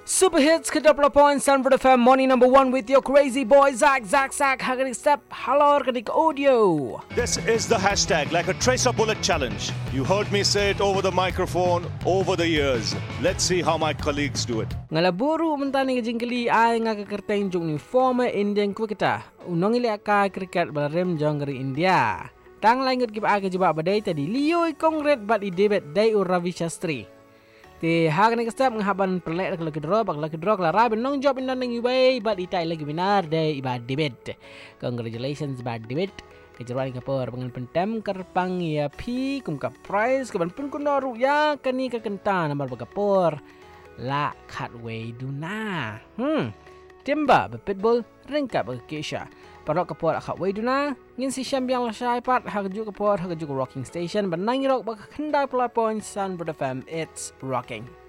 Super hits ke 20 poin Sanford FM morning number 1 with your crazy boy Zach. Hagenik step halor kedik audio. This is the hashtag, like a tracer bullet challenge. You heard me say it over the microphone over the years. Let's see how my colleagues do it. Ngalaburu mentani jingkeli ay nga kerteng jung ni former Indian cricketer. Unong ile ka cricket balarem jongri India. Tang langut kip aga jebak badai tadi lioi kongret bat i debet dai Ravi Shastri. Ti Hagenik step ngahaban pelek lagi draw lara benong job inan nang yubai bat itai lagi benar dai iba debet. Congratulations bad debet. Kejeruan kapor pengen pentem kerpang ya pi kum ka prize ke ban pun kunoru ya kani ka kentan nambar bagapor la katway duna timba bepitbol ringkap kesha parok kapor katway duna ngin si champion la shai pat hagju kapor hagju rocking station banang rok bak kendai play point Sun FM it's rocking.